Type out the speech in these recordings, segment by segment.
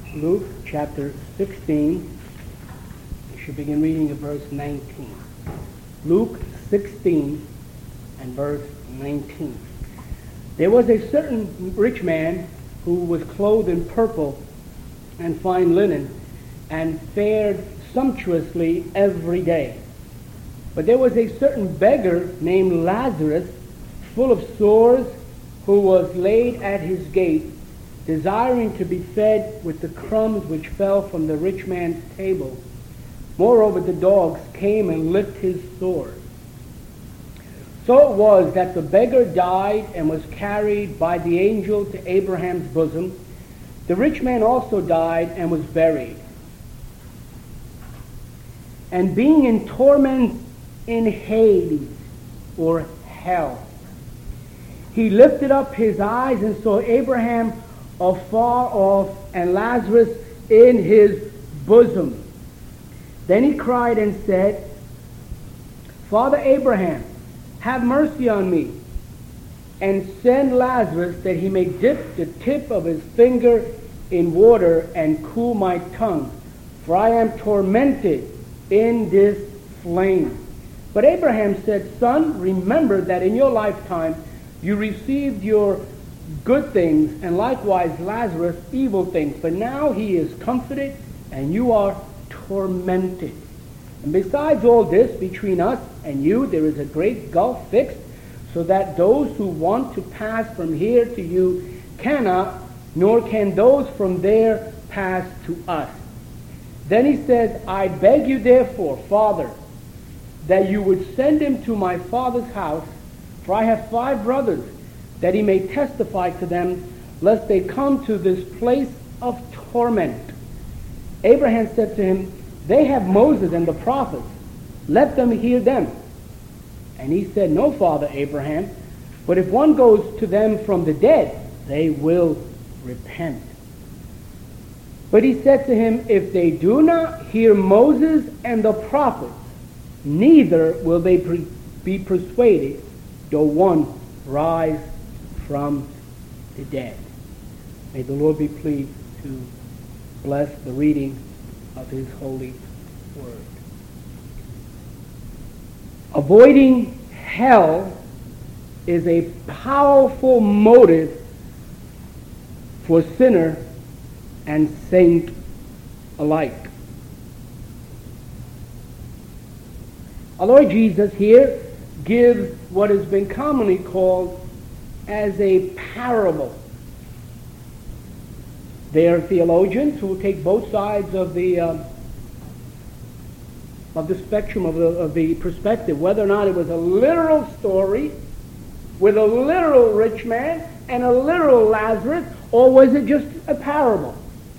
Luke chapter 16. We should begin reading at verse 19. Luke 16 and verse 19. There was a certain rich man who was clothed in purple and fine linen and fared sumptuously every day. But there was a certain beggar named Lazarus, full of sores, who was laid at his gate, desiring to be fed with the crumbs which fell from the rich man's table. Moreover, the dogs came and licked his sores. So it was that the beggar died and was carried by the angel to Abraham's bosom. The rich man also died and was buried. And being in torment in Hades, or hell, he lifted up his eyes and saw Abraham afar off and Lazarus in his bosom. Then he cried and said, Father Abraham, have mercy on me, and send Lazarus that he may dip the tip of his finger in water and cool my tongue, for I am tormented in this flame. But Abraham said, Son, remember that in your lifetime you received your good things, and likewise Lazarus evil things. But now he is comforted, and you are tormented. And besides all this, between us and you there is a great gulf fixed, so that those who want to pass from here to you cannot, nor can those from there pass to us. Then he said, I beg you therefore, Father, that you would send him to my father's house, for I have 5 brothers, that he may testify to them, lest they come to this place of torment. Abraham said to him, They have Moses and the prophets. Let them hear them. And he said, No, Father Abraham, but if one goes to them from the dead, they will repent. But he said to him, If they do not hear Moses and the prophets, neither will they be persuaded, though one rise from the dead. May the Lord be pleased to bless the reading of his holy word. Avoiding hell is a powerful motive for sinner and saint alike. Our Lord Jesus here gives what has been commonly called as a parable. There are theologians who will take both sides of the spectrum of the perspective, whether or not it was a literal story with a literal rich man and a literal Lazarus, or was it just a parable.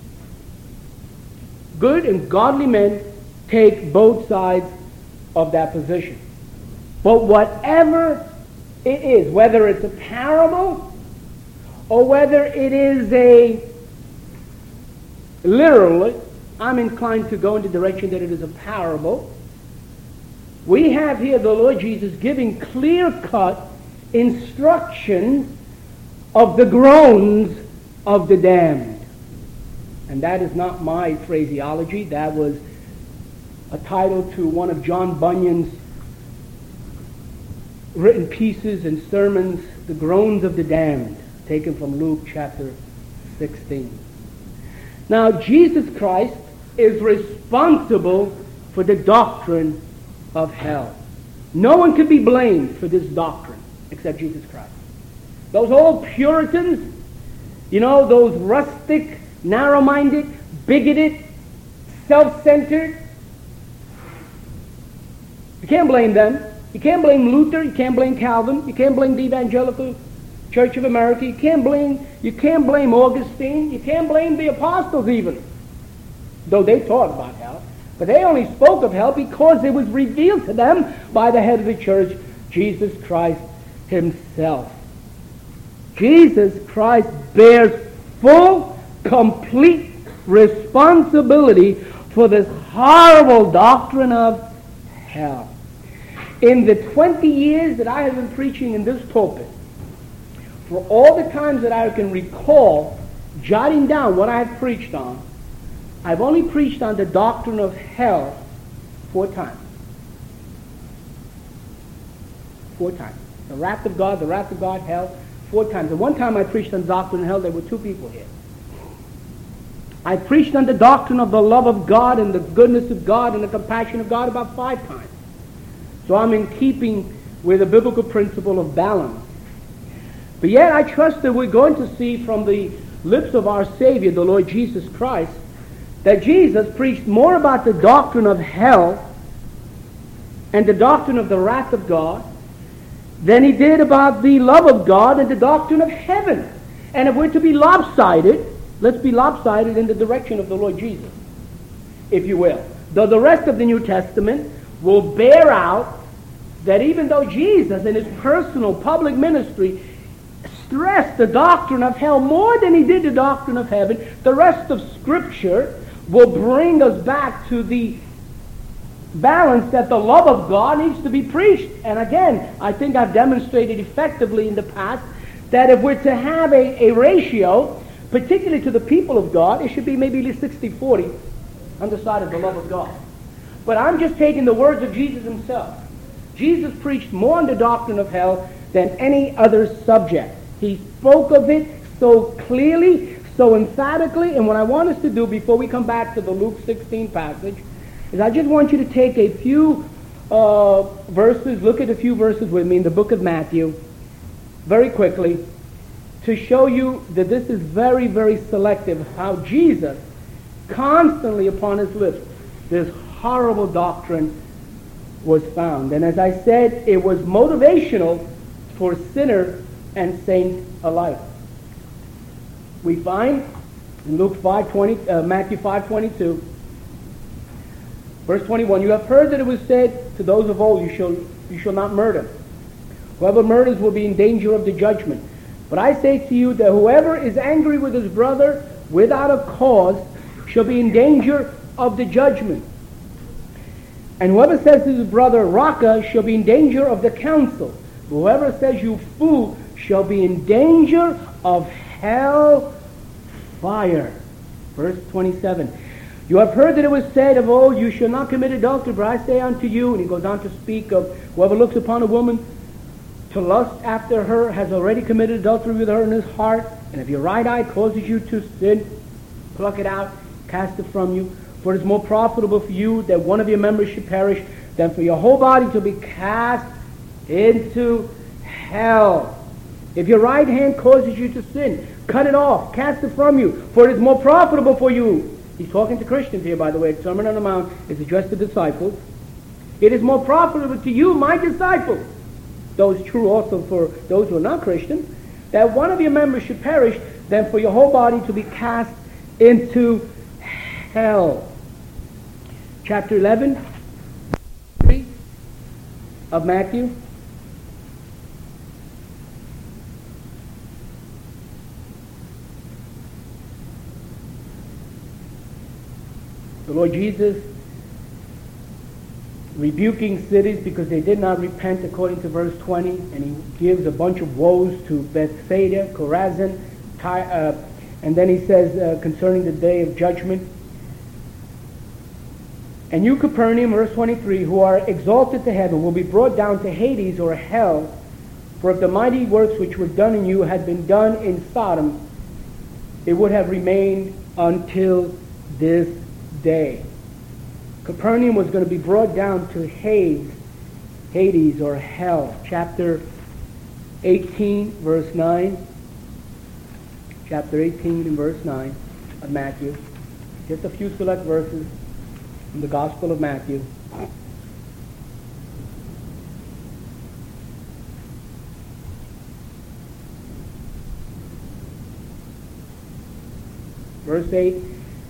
Good and godly men take both sides of that position. But whatever it is, whether it's a parable or whether it is a literally, I'm inclined to go in the direction that it is a parable. We have here the Lord Jesus giving clear-cut instructions of the groans of the damned. And that is not my phraseology. That was a title to one of John Bunyan's written pieces and sermons, The Groans of the Damned, taken from Luke chapter 16. Now, Jesus Christ is responsible for the doctrine of hell. No one can be blamed for this doctrine except Jesus Christ. Those old Puritans, those rustic, narrow-minded, bigoted, self-centered, you can't blame them. You can't blame Luther. You can't blame Calvin. You can't blame the Evangelical Church of America. You can't blame Augustine. You can't blame the apostles even, though they taught about hell. But they only spoke of hell because it was revealed to them by the head of the church, Jesus Christ himself. Jesus Christ bears full, complete responsibility for this horrible doctrine of hell. In the 20 years that I have been preaching in this pulpit, for all the times that I can recall jotting down what I have preached on, I've only preached on the doctrine of hell 4 times. 4 times. The wrath of God, hell, 4 times. And one time I preached on doctrine of hell, there were 2 people here. I preached on the doctrine of the love of God and the goodness of God and the compassion of God about 5 times. So I'm in keeping with the biblical principle of balance. But yet I trust that we're going to see from the lips of our Savior, the Lord Jesus Christ, that Jesus preached more about the doctrine of hell and the doctrine of the wrath of God than he did about the love of God and the doctrine of heaven. And if we're to be lopsided, let's be lopsided in the direction of the Lord Jesus, if you will. Though the rest of the New Testament will bear out that even though Jesus in his personal public ministry stressed the doctrine of hell more than he did the doctrine of heaven, the rest of Scripture will bring us back to the balance that the love of God needs to be preached. And again, I think I've demonstrated effectively in the past that if we're to have a ratio, particularly to the people of God, it should be maybe 60-40 on the side of the love of God. But I'm just taking the words of Jesus himself. Jesus preached more on the doctrine of hell than any other subject. He spoke of it so clearly, so emphatically, and what I want us to do before we come back to the Luke 16 passage is I just want you to take a few verses, look at a few verses with me in the book of Matthew, very quickly, to show you that this is very, very selective, how Jesus constantly upon his lips, this horrible doctrine was found. And as I said, it was motivational for sinner and saint alike. We find in Matthew 5:22, verse 21, you have heard that it was said to those of old, you shall not murder. Whoever murders will be in danger of the judgment. But I say to you that whoever is angry with his brother without a cause shall be in danger of the judgment. And whoever says to his brother, Raka, shall be in danger of the council. Whoever says, you fool, shall be in danger of hell fire. Verse 27. You have heard that it was said of old, you shall not commit adultery, but I say unto you, and he goes on to speak of whoever looks upon a woman to lust after her has already committed adultery with her in his heart. And if your right eye causes you to sin, pluck it out, cast it from you. For it is more profitable for you that one of your members should perish than for your whole body to be cast into hell. If your right hand causes you to sin, cut it off, cast it from you, for it is more profitable for you. He's talking to Christians here, by the way. The Sermon on the Mount is addressed to disciples. It is more profitable to you, my disciples, though it's true also for those who are not Christians, that one of your members should perish than for your whole body to be cast into hell. Chapter 11 of Matthew. The Lord Jesus rebuking cities because they did not repent according to verse 20, and he gives a bunch of woes to Bethsaida, Chorazin, and then he says concerning the day of judgment, and you, Capernaum, verse 23, who are exalted to heaven, will be brought down to Hades or hell, for if the mighty works which were done in you had been done in Sodom, it would have remained until this day. Capernaum was going to be brought down to Hades or hell. Chapter 18, verse 9. Chapter 18 and verse 9 of Matthew. Just a few select verses from the Gospel of Matthew. Verse 8.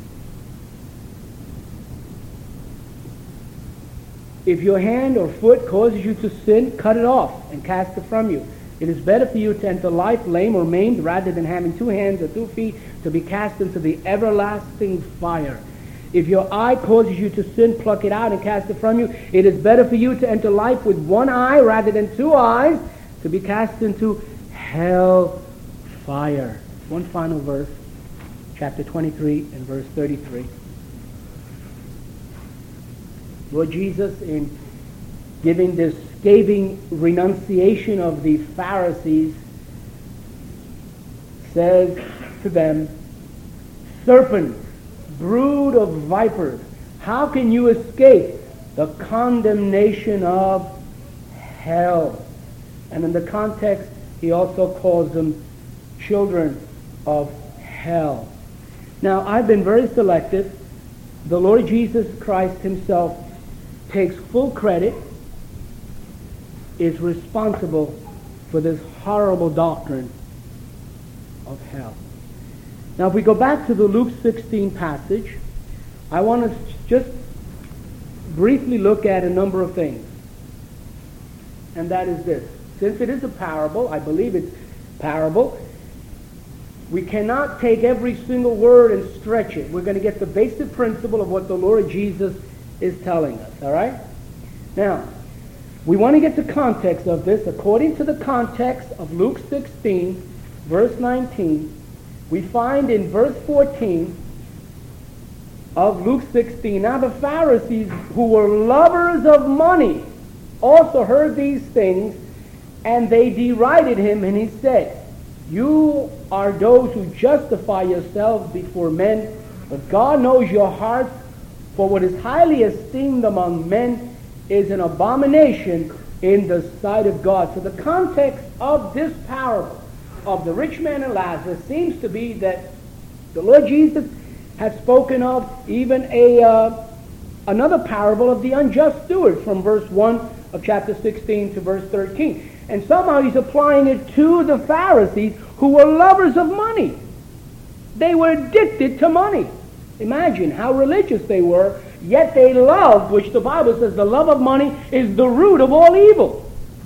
If your hand or foot causes you to sin, cut it off and cast it from you. It is better for you to enter life lame or maimed rather than having 2 hands or 2 feet to be cast into the everlasting fire. If your eye causes you to sin, pluck it out and cast it from you. It is better for you to enter life with 1 eye rather than 2 eyes to be cast into hell fire. One final verse, chapter 23 and verse 33. Lord Jesus, in giving this scathing renunciation of the Pharisees, says to them, serpents, brood of vipers, how can you escape the condemnation of hell? And in the context, he also calls them children of hell. Now, I've been very selective. The Lord Jesus Christ himself takes full credit, is responsible for this horrible doctrine of hell. Now, if we go back to the Luke 16 passage, I want to just briefly look at a number of things. And that is this. Since it is a parable, I believe it's parable, we cannot take every single word and stretch it. We're going to get the basic principle of what the Lord Jesus is telling us, all right? Now, we want to get the context of this. According to the context of Luke 16, verse 19, we find in verse 14 of Luke 16, now the Pharisees, who were lovers of money, also heard these things, and they derided him, and he said, you are those who justify yourselves before men, but God knows your hearts, for what is highly esteemed among men is an abomination in the sight of God. So the context of this parable of the rich man and Lazarus seems to be that the Lord Jesus had spoken of even another parable of the unjust steward from verse 1 of chapter 16 to verse 13. And somehow he's applying it to the Pharisees, who were lovers of money. They were addicted to money. Imagine how religious they were, yet they loved, which the Bible says the love of money is the root of all evil.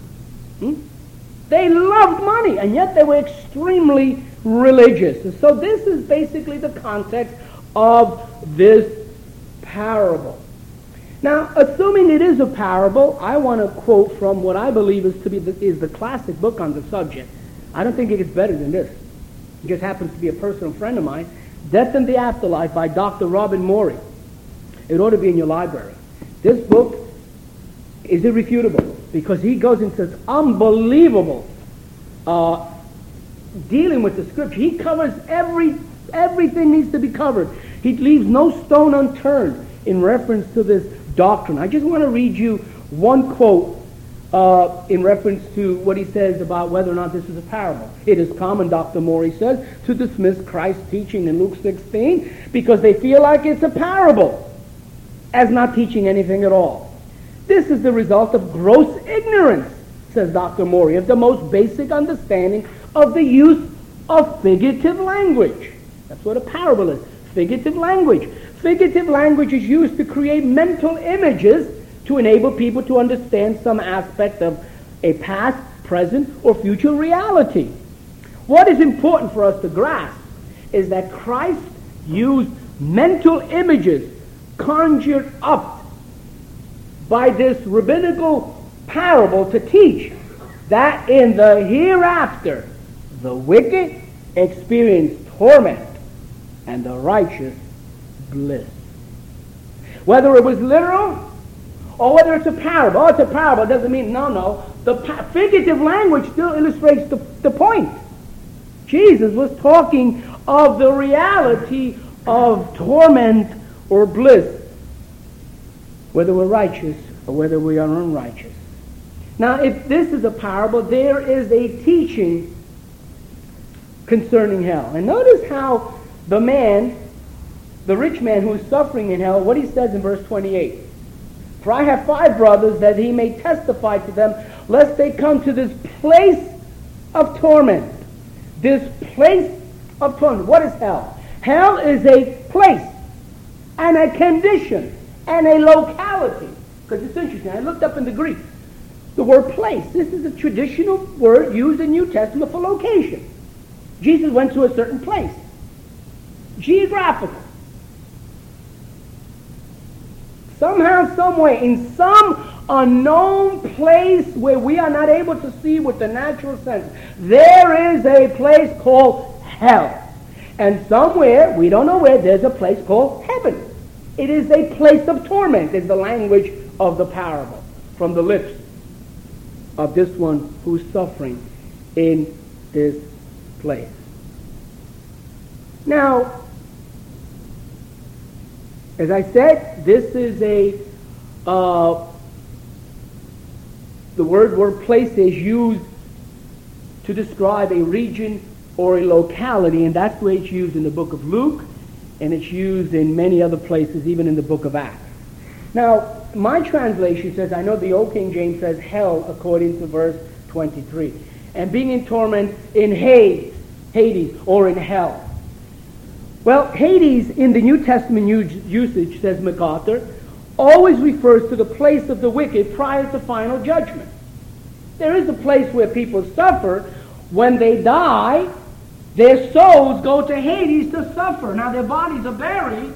They loved money, and yet they were extremely religious. And so this is basically the context of this parable. Now, assuming it is a parable, I want to quote from what I believe is the classic book on the subject. I don't think it gets better than this. It just happens to be a personal friend of mine, Death and the Afterlife by Dr. Robin Morey. It ought to be in your library. This book is irrefutable because he goes into this unbelievable dealing with the scripture. He covers everything needs to be covered. He leaves no stone unturned in reference to this doctrine. I just want to read you one quote in reference to what he says about whether or not this is a parable. It is common, Dr. Morey says, to dismiss Christ's teaching in Luke 16 because they feel like it's a parable as not teaching anything at all. This is the result of gross ignorance, says Dr. Morey, of the most basic understanding of the use of figurative language. That's what a parable is, figurative language. Figurative language is used to create mental images to enable people to understand some aspect of a past, present, or future reality. What is important for us to grasp is that Christ used mental images conjured up by this rabbinical parable to teach that in the hereafter the wicked experience torment and the righteous bliss. Whether it was literal or whether it's a parable. Oh, it's a parable. It doesn't mean, no. The figurative language still illustrates the point. Jesus was talking of the reality of torment or bliss, whether we're righteous or whether we are unrighteous. Now, if this is a parable, there is a teaching concerning hell. And notice how the rich man who is suffering in hell, what he says in verse 28. For I have 5 brothers, that he may testify to them, lest they come to this place of torment. This place of torment. What is hell? Hell is a place and a condition and a locality. Because it's interesting. I looked up in the Greek. The word place. This is a traditional word used in New Testament for location. Jesus went to a certain place. Geographical. Somehow, some way, in some unknown place where we are not able to see with the natural sense, there is a place called hell. And somewhere, we don't know where, there's a place called heaven. It is a place of torment, is the language of the parable from the lips of this one who's suffering in this place. Now, as I said, this is the word place is used to describe a region or a locality, and that's the way it's used in the book of Luke, and it's used in many other places, even in the book of Acts. Now, my translation says, I know the Old King James says hell according to verse 23, and being in torment in Hades, or in hell. Well, Hades in the New Testament usage, says MacArthur, always refers to the place of the wicked prior to final judgment. There is a place where people suffer. When they die, their souls go to Hades to suffer. Now their bodies are buried,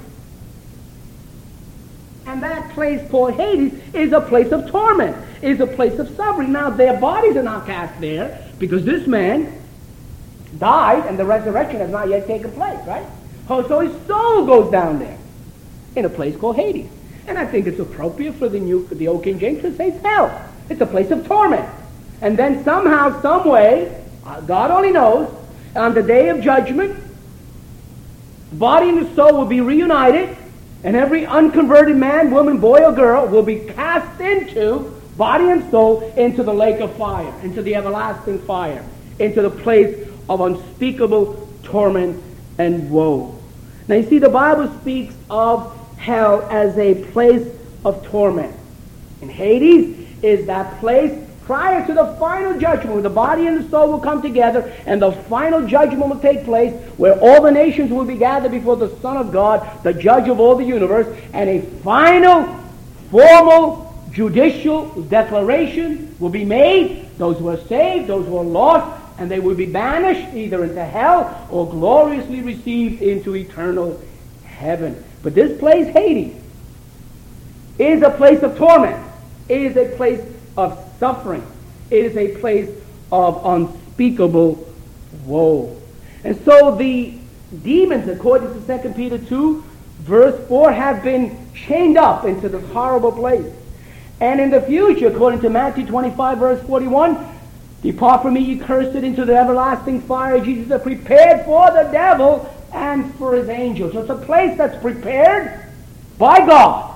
and that place called Hades is a place of torment, is a place of suffering. Now their bodies are not cast there, because this man died and the resurrection has not yet taken place, right? So his soul goes down there in a place called Hades. And I think it's appropriate for the Old King James to say it's hell. It's a place of torment. And then somehow, some way, God only knows, on the day of judgment, the body and the soul will be reunited, and every unconverted man, woman, boy, or girl will be cast into, body and soul, into the lake of fire, into the everlasting fire, into the place of unspeakable torment and woe. Now you see, the Bible speaks of hell as a place of torment. And Hades is that place prior to the final judgment, where the body and the soul will come together, and the final judgment will take place, where all the nations will be gathered before the Son of God, the judge of all the universe, and a final, formal, judicial declaration will be made. Those who are saved, those who are lost, and they will be banished either into hell or gloriously received into eternal heaven. But this place, Hades, is a place of torment. It is a place of suffering. It is a place of unspeakable woe. And so the demons, according to 2 Peter 2, verse 4, have been chained up into this horrible place. And in the future, according to Matthew 25, verse 41, depart from me, ye cursed, into the everlasting fire Jesus has prepared for the devil and for his angels. So it's a place that's prepared by God,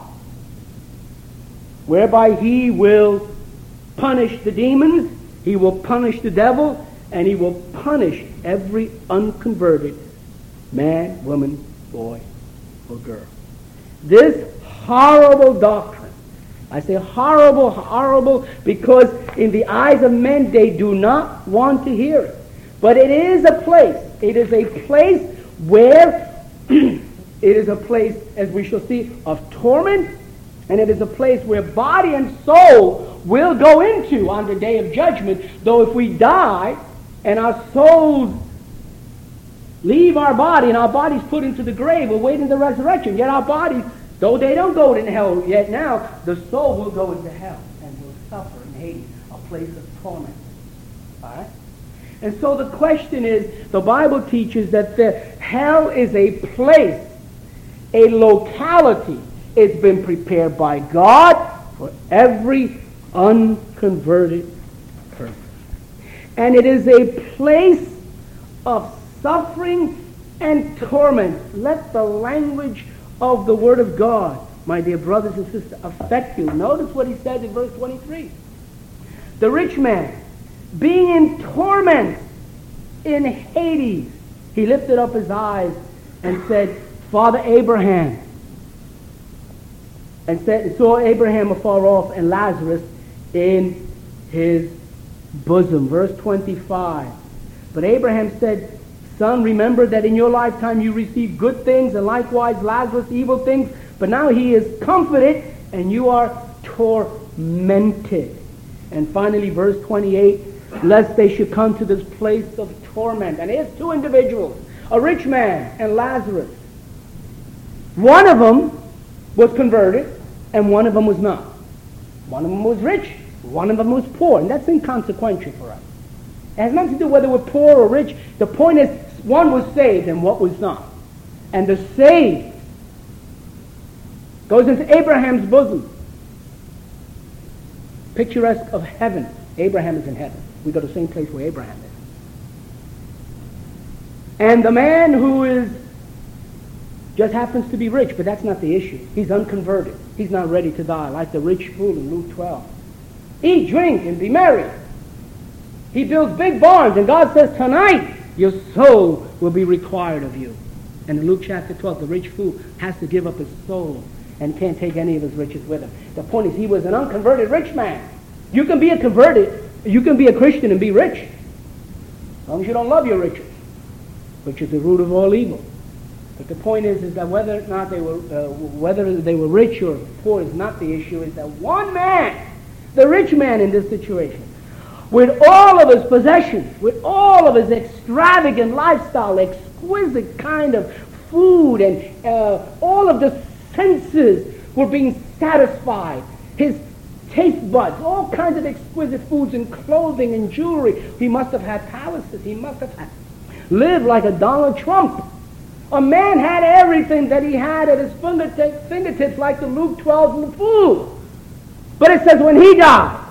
whereby he will punish the demons, he will punish the devil, and he will punish every unconverted man, woman, boy, or girl. This horrible doctrine, I say horrible, horrible, because in the eyes of men they do not want to hear it. But it is a place where it is a place, as we shall see, of torment, and it is a place where body and soul will go into on the day of judgment. Though if we die and our souls leave our body and our bodies put into the grave, we're waiting the resurrection. Yet our bodies, though they don't go to hell yet now, the soul will go into hell and will suffer in Hades, a place of torment. All right? And so the question is, the Bible teaches that hell is a place, a locality. It's been prepared by God for every unconverted person. And it is a place of suffering and torment. Let the language of the Word of God, my dear brothers and sisters, affect you. Notice what he said in verse 23. The rich man, being in torment in Hades, he lifted up his eyes and said, Father Abraham, and saw Abraham afar off and Lazarus in his bosom. Verse 25. But Abraham said, Son, remember that in your lifetime you received good things, and likewise Lazarus evil things, but now he is comforted and you are tormented. And finally, verse 28, lest they should come to this place of torment. And here's two individuals, a rich man and Lazarus. One of them was converted, and one of them was not. One of them was rich, one of them was poor, and that's inconsequential for us. It has nothing to do whether we're poor or rich. The point is, one was saved and one was not. And the saved Goes into Abraham's bosom. Picturesque of heaven. Abraham is in heaven. We go to the same place where Abraham is. And the man who is just happens to be rich, but that's not the issue. He's unconverted. He's not ready to die, like the rich fool in Luke 12. Eat, drink, and be merry. He builds big barns, and God says, tonight your soul will be required of you. And in Luke chapter 12, the rich fool has to give up his soul and can't take any of his riches with him. The point is, he was an unconverted rich man. You can be a Christian and be rich, as long as you don't love your riches, which is the root of all evil. But the point is that whether or not whether they were rich or poor is not the issue. Is that one man, the rich man in this situation, with all of his possessions, with all of his extravagant lifestyle, exquisite kind of food, and all of the senses were being satisfied. His taste buds, all kinds of exquisite foods and clothing and jewelry. He must have had palaces. He must have lived like a Donald Trump. A man had everything that he had at his fingertips, like the Luke 12 fool. But it says when he died,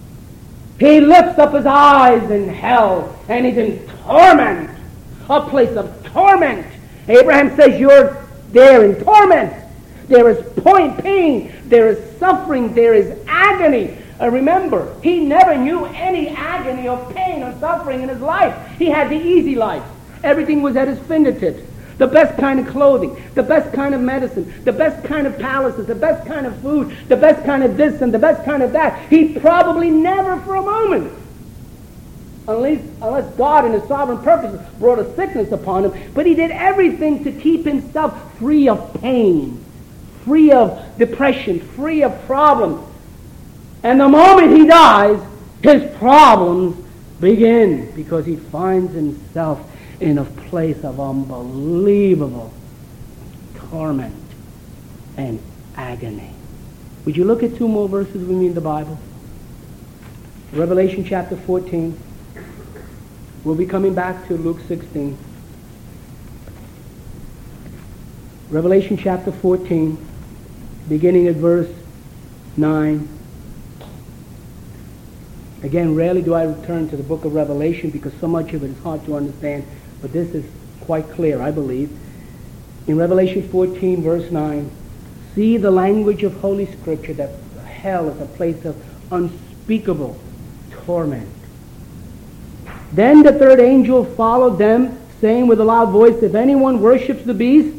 he lifts up his eyes in hell, and he's in torment, a place of torment. Abraham says, you're there in torment. There is pain, there is suffering, there is agony. Remember, he never knew any agony or pain or suffering in his life. He had the easy life. Everything was at his fingertips. The best kind of clothing, the best kind of medicine, the best kind of palaces, the best kind of food, the best kind of this and the best kind of that. He probably never for a moment, unless God in his sovereign purposes brought a sickness upon him, but he did everything to keep himself free of pain, free of depression, free of problems. And the moment he dies, his problems begin, because he finds himself in a place of unbelievable torment and agony. Would you look at two more verses with me in the Bible? Revelation chapter 14. We'll be coming back to Luke 16. Revelation chapter 14, beginning at verse 9. Again, rarely do I return to the book of Revelation because so much of it is hard to understand, but this is quite clear, I believe. In Revelation 14, verse 9, see the language of Holy Scripture that hell is a place of unspeakable torment. Then the third angel followed them, saying with a loud voice, if anyone worships the beast,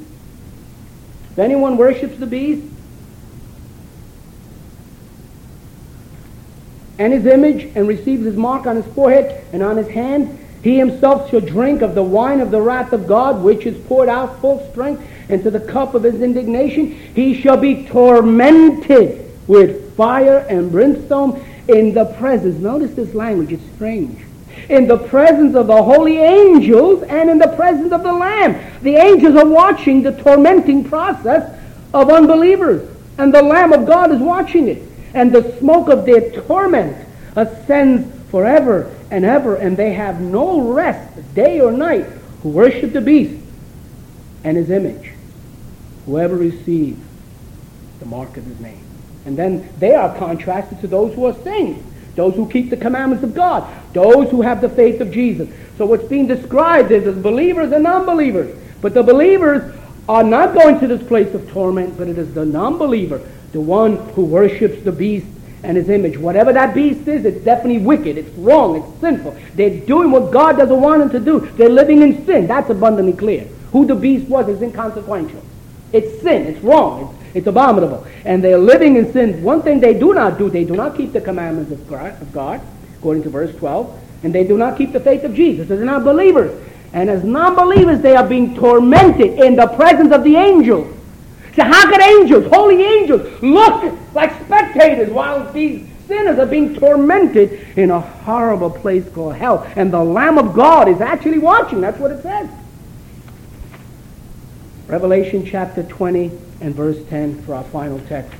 and his image, and receives his mark on his forehead and on his hand, he himself shall drink of the wine of the wrath of God, which is poured out full strength into the cup of his indignation. He shall be tormented with fire and brimstone in the presence. Notice this language, it's strange. In the presence of the holy angels and in the presence of the Lamb. The angels are watching the tormenting process of unbelievers, and the Lamb of God is watching it. And the smoke of their torment ascends forever and ever, and they have no rest day or night who worship the beast and his image, whoever receives the mark of his name. And then they are contrasted to those who are saints, those who keep the commandments of God, those who have the faith of Jesus. So what's being described is as believers and non-believers. But the believers are not going to this place of torment, but it is the non-believer, the one who worships the beast and his image. Whatever that beast is, it's definitely wicked, it's wrong, it's sinful. They're doing what God doesn't want them to do. They're living in sin. That's abundantly clear. Who the beast was is inconsequential. It's sin, it's wrong, it's abominable. And they're living in sin. One thing they do not do, they do not keep the commandments of God, according to verse 12, and they do not keep the faith of Jesus. They're not believers. And as non-believers, they are being tormented in the presence of the angels. So how could angels, holy angels, look like spectators while these sinners are being tormented in a horrible place called hell? And the Lamb of God is actually watching. That's what it says. Revelation chapter 20 and verse 10 for our final text.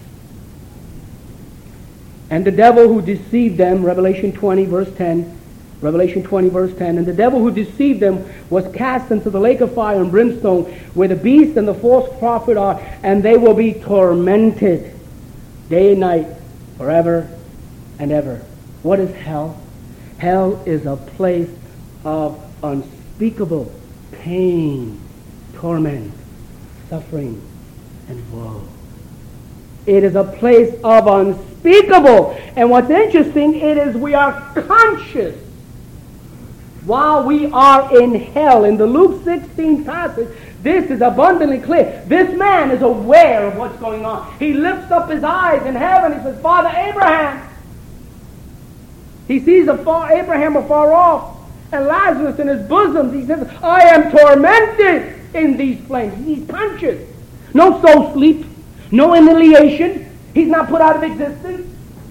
And the devil who deceived them, Revelation 20 verse 10, Revelation 20, verse 10. And the devil who deceived them was cast into the lake of fire and brimstone, where the beast and the false prophet are, and they will be tormented day and night, forever and ever. What is hell? Hell is a place of unspeakable pain, torment, suffering, and woe. It is a place of unspeakable. And what's interesting, it is we are conscious while we are in hell. In the Luke 16 passage, this is abundantly clear. This man is aware of what's going on. He lifts up his eyes in heaven. He says, Father Abraham. He sees Abraham afar off, and Lazarus in his bosom. He says, I am tormented in these flames. He's conscious. No soul sleep. No annihilation. He's not put out of existence.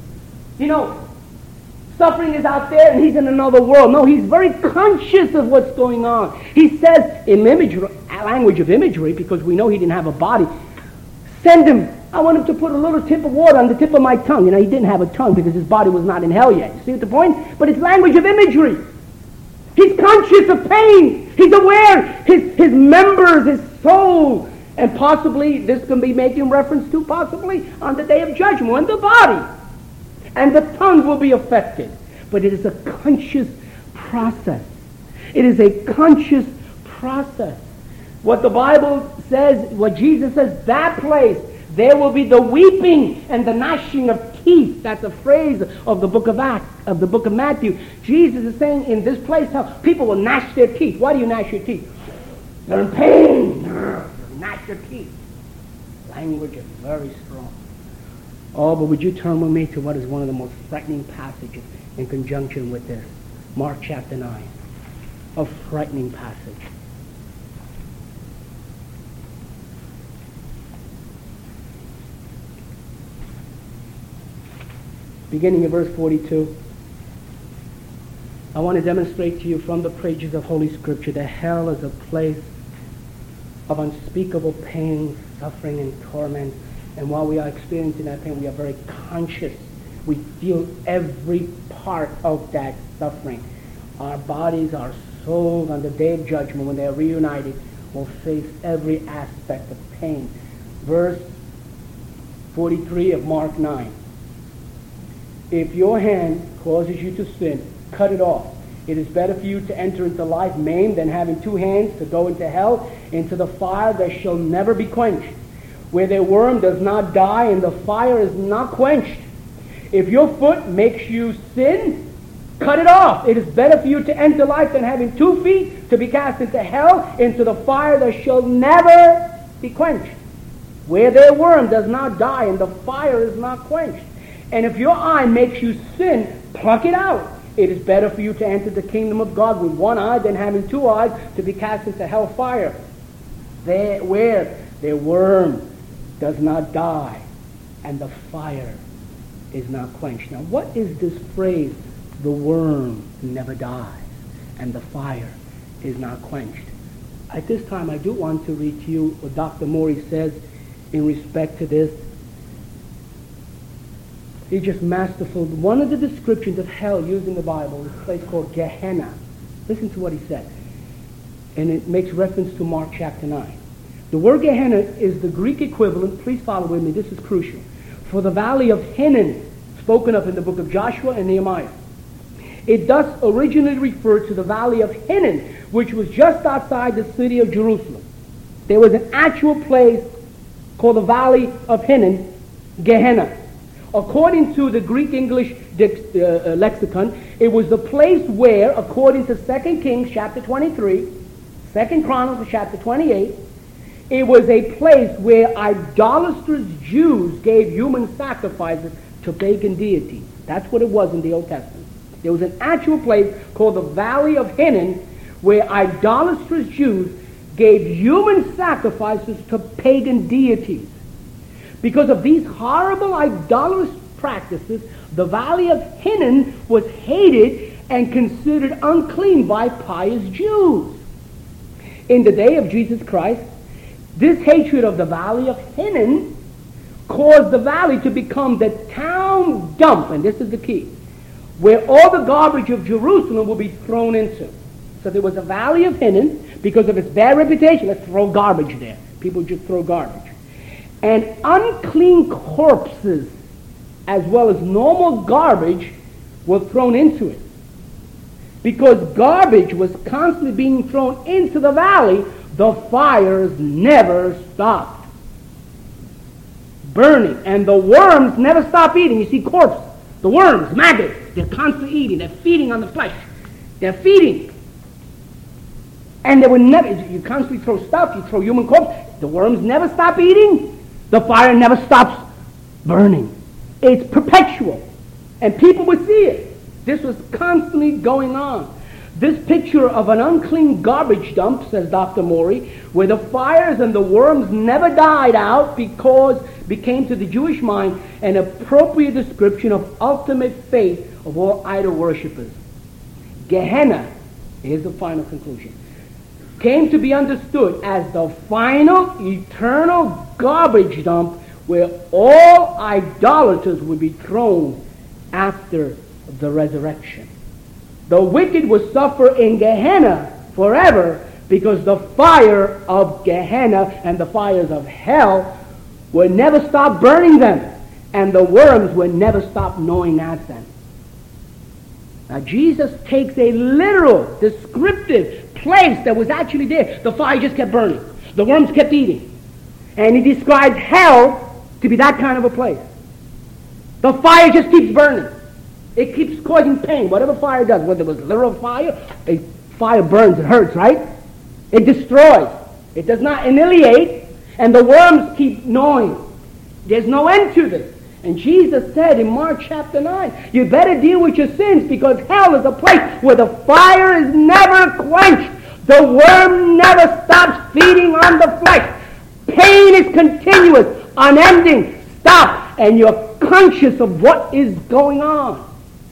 Suffering is out there and he's in another world. No, he's very conscious of what's going on. He says in language of imagery, because we know he didn't have a body, send him. I want him to put a little tip of water on the tip of my tongue. He didn't have a tongue because his body was not in hell yet. You see the point? But it's language of imagery. He's conscious of pain. He's aware. His members, his soul, and possibly this can be making reference to possibly on the day of judgment when the body and the tongue will be affected. But it is a conscious process. It is a conscious process. What the Bible says, what Jesus says, that place, there will be the weeping and the gnashing of teeth. That's a phrase of the book of Acts, of the book of Matthew. Jesus is saying in this place how people will gnash their teeth. Why do you gnash your teeth? They're in pain. Gnash your teeth. Language is very strong. Oh, but would you turn with me to what is one of the most frightening passages in conjunction with this? Mark chapter 9. A frightening passage. Beginning in verse 42. I want to demonstrate to you from the pages of Holy Scripture that hell is a place of unspeakable pain, suffering, and torment. And while we are experiencing that pain, we are very conscious. We feel every part of that suffering. Our bodies, our souls, on the day of judgment, when they are reunited, will face every aspect of pain. Verse 43 of Mark 9. If your hand causes you to sin, cut it off. It is better for you to enter into life maimed than having two hands to go into hell, into the fire that shall never be quenched, where their worm does not die and the fire is not quenched. If your foot makes you sin, cut it off. It is better for you to enter life than having 2 feet to be cast into hell, into the fire that shall never be quenched, where their worm does not die and the fire is not quenched. And if your eye makes you sin, pluck it out. It is better for you to enter the kingdom of God with one eye than having 2 eyes to be cast into hell fire, where their worm does not die and the fire is not quenched. Now, what is this phrase, the worm never dies and the fire is not quenched? At this time, I do want to read to you what Dr. Morey says in respect to this. He's just masterful. One of the descriptions of hell used in the Bible is a place called Gehenna. Listen to what he said. And it makes reference to Mark chapter 9. The word Gehenna is the Greek equivalent, please follow with me, this is crucial, for the valley of Hinnom, spoken of in the book of Joshua and Nehemiah. It thus originally referred to the valley of Hinnom, which was just outside the city of Jerusalem. There was an actual place called the valley of Hinnom, Gehenna. According to the Greek English lexicon, it was the place where, according to 2 Kings chapter 23, 2 Chronicles chapter 28, it was a place where idolatrous Jews gave human sacrifices to pagan deities. That's what it was in the Old Testament. There was an actual place called the Valley of Hinnom where idolatrous Jews gave human sacrifices to pagan deities. Because of these horrible idolatrous practices, the Valley of Hinnom was hated and considered unclean by pious Jews. In the day of Jesus Christ, this hatred of the Valley of Hinnom caused the valley to become the town dump, and this is the key, where all the garbage of Jerusalem will be thrown into. So there was a valley of Hinnom, because of its bad reputation. Let's throw garbage there. People just throw garbage. And unclean corpses, as well as normal garbage, were thrown into it. Because garbage was constantly being thrown into the valley, the fires never stopped burning. And the worms never stop eating. You see corpses, the worms, maggots, they're constantly eating. They're feeding on the flesh. They're feeding. And they would never, you constantly throw stuff, you throw human corpses. The worms never stop eating. The fire never stops burning. It's perpetual. And people would see it. This was constantly going on. This picture of an unclean garbage dump, says Dr. Morey, where the fires and the worms never died out, because became to the Jewish mind an appropriate description of ultimate fate of all idol worshippers. Gehenna, here's the final conclusion, came to be understood as the final eternal garbage dump where all idolaters would be thrown after the resurrection. The wicked will suffer in Gehenna forever, because the fire of Gehenna and the fires of hell will never stop burning them, and the worms will never stop gnawing at them. Now Jesus takes a literal, descriptive place that was actually there. The fire just kept burning. The worms kept eating. And he describes hell to be that kind of a place. The fire just keeps burning. It keeps causing pain. Whatever fire does, whether it was literal fire, a fire burns, it hurts, right? It destroys. It does not annihilate, and the worms keep gnawing. There's no end to this. And Jesus said in Mark chapter 9, you better deal with your sins, because hell is a place where the fire is never quenched. The worm never stops feeding on the flesh. Pain is continuous, unending. Stop, and you're conscious of what is going on.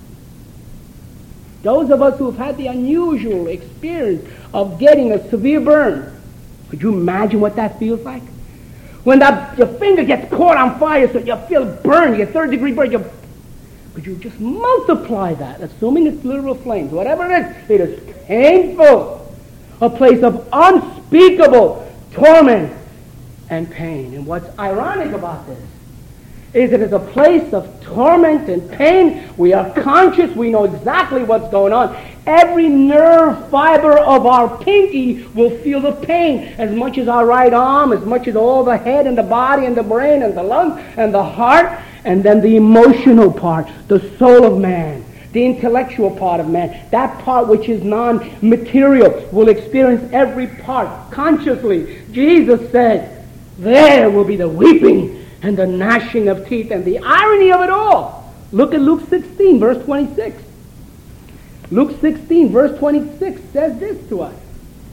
Those of us who have had the unusual experience of getting a severe burn, could you imagine what that feels like? When your finger gets caught on fire, so you feel burned, you get third-degree burn, could you just multiply that, assuming it's literal flames, whatever it is painful. A place of unspeakable torment and pain. And what's ironic about this is it is a place of torment and pain. We are conscious. We know exactly what's going on. Every nerve fiber of our pinky will feel the pain, as much as our right arm, as much as all the head and the body and the brain and the lungs and the heart, and then the emotional part, the soul of man, the intellectual part of man, that part which is non-material, will experience every part consciously. Jesus said, there will be the weeping and the gnashing of teeth. And the irony of it all, look at Luke 16, verse 26. Luke 16, verse 26 says this to us.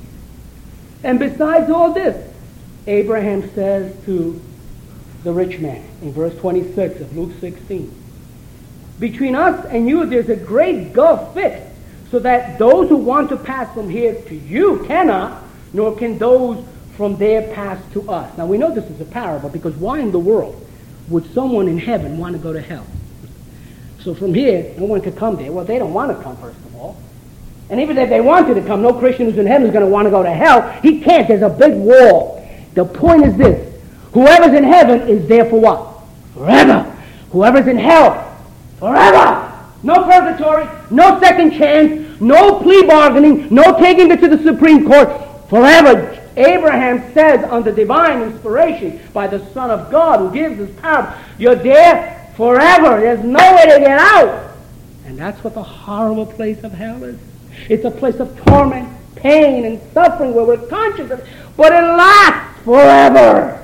And besides all this, Abraham says to the rich man in verse 26 of Luke 16, between us and you there's a great gulf fixed, so that those who want to pass from here to you cannot, nor can those from there pass to us. Now we know this is a parable, because why in the world would someone in heaven want to go to hell? So from here, no one could come there. Well, they don't want to come, first of all. And even if they wanted to come, no Christian who's in heaven is going to want to go to hell. He can't. There's a big wall. The point is this. Whoever's in heaven is there for what? Forever. Whoever's in hell, forever. No purgatory, no second chance, no plea bargaining, no taking it to the Supreme Court. Forever. Abraham says under divine inspiration by the Son of God who gives this parable, you're there forever. There's no way to get out. And that's what the horrible place of hell is. It's a place of torment, pain, and suffering where we're conscious of it, but it lasts forever.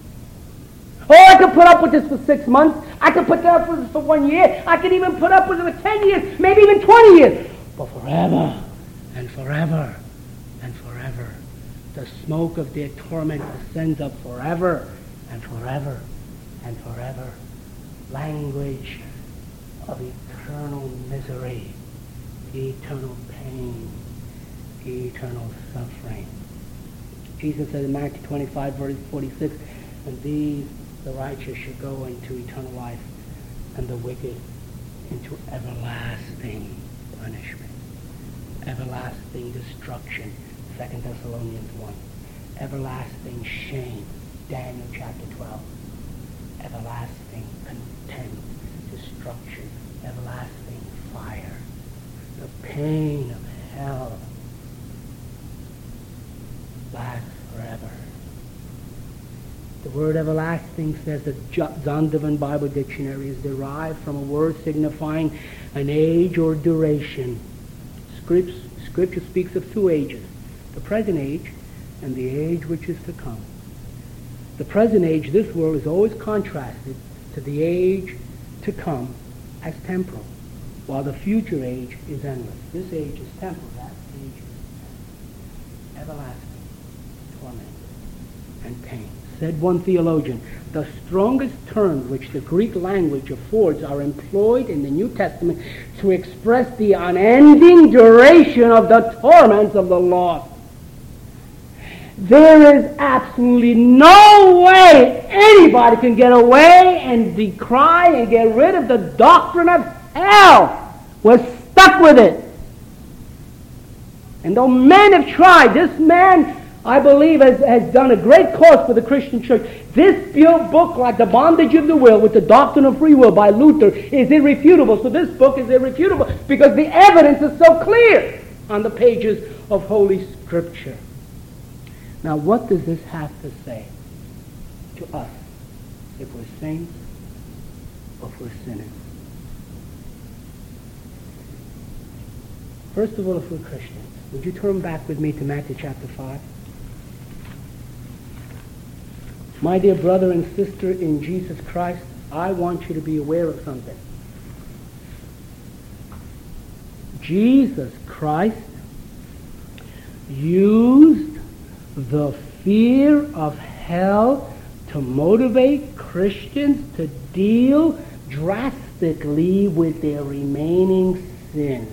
Oh, I could put up with this for 6 months. I could put up with this for 1 year. I could even put up with it for 10 years, maybe even 20 years. But forever and forever and forever. The smoke of their torment ascends up forever and forever and forever. Language of eternal misery, eternal pain, eternal suffering. Jesus said in Matthew 25, verse 46, and these, the righteous, shall go into eternal life, and the wicked into everlasting punishment, everlasting destruction, 2 Thessalonians 1, everlasting shame, Daniel chapter 12, everlasting contempt, destruction, everlasting fire, the pain of hell lasts forever. The word everlasting, says the Zondervan Bible Dictionary, is derived from a word signifying an age or duration. Scripture speaks of two ages, the present age and the age which is to come. The present age, this world, is always contrasted to the age to come as temporal, while the future age is endless. This age is temporal, that age is everlasting, torment, and pain. Said one theologian, the strongest terms which the Greek language affords are employed in the New Testament to express the unending duration of the torments of the lost. There is absolutely no way anybody can get away and decry and get rid of the doctrine of hell. We're stuck with it. And though men have tried, this man, I believe, has done a great cause for the Christian church. This book, like The Bondage of the Will, with the Doctrine of Free Will by Luther, is irrefutable. So this book is irrefutable because the evidence is so clear on the pages of Holy Scripture. Now, what does this have to say to us if we're saints or if we're sinners? First of all, if we're Christians, would you turn back with me to Matthew chapter 5? My dear brother and sister in Jesus Christ, I want you to be aware of something. Jesus Christ used the fear of hell to motivate Christians to deal drastically with their remaining sin.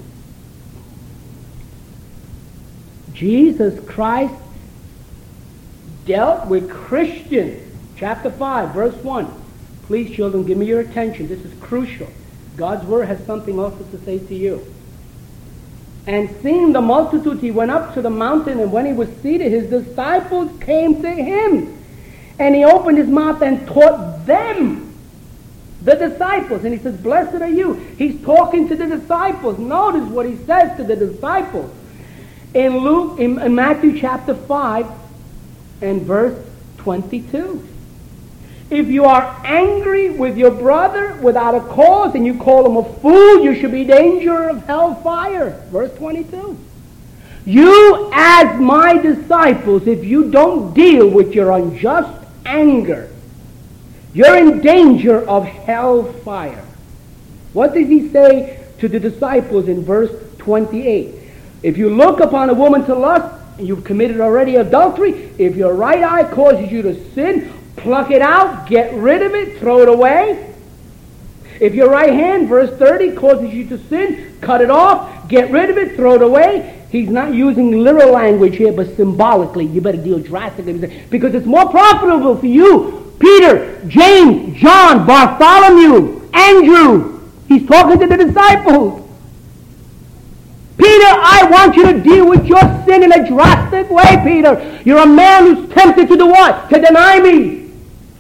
Jesus Christ dealt with Christians. Chapter 5, verse 1. Please, children, give me your attention. This is crucial. God's Word has something also to say to you. And seeing the multitude, he went up to the mountain, and when he was seated, his disciples came to him. And he opened his mouth and taught them, the disciples. And he says, blessed are you. He's talking to the disciples. Notice what he says to the disciples. In Matthew chapter 5 and verse 22. If you are angry with your brother without a cause and you call him a fool, you should be in danger of hellfire. Verse 22. You as my disciples, if you don't deal with your unjust anger, you're in danger of hellfire. What does he say to the disciples in verse 28? If you look upon a woman to lust, and you've committed already adultery, if your right eye causes you to sin, pluck it out, get rid of it, throw it away. If your right hand, verse 30, causes you to sin, cut it off, get rid of it, throw it away. He's not using literal language here, but symbolically. You better deal drastically, because it's more profitable for you. Peter, James, John, Bartholomew, Andrew. He's talking to the disciples. Peter, I want you to deal with your sin in a drastic way, Peter. You're a man who's tempted to do what? To deny me.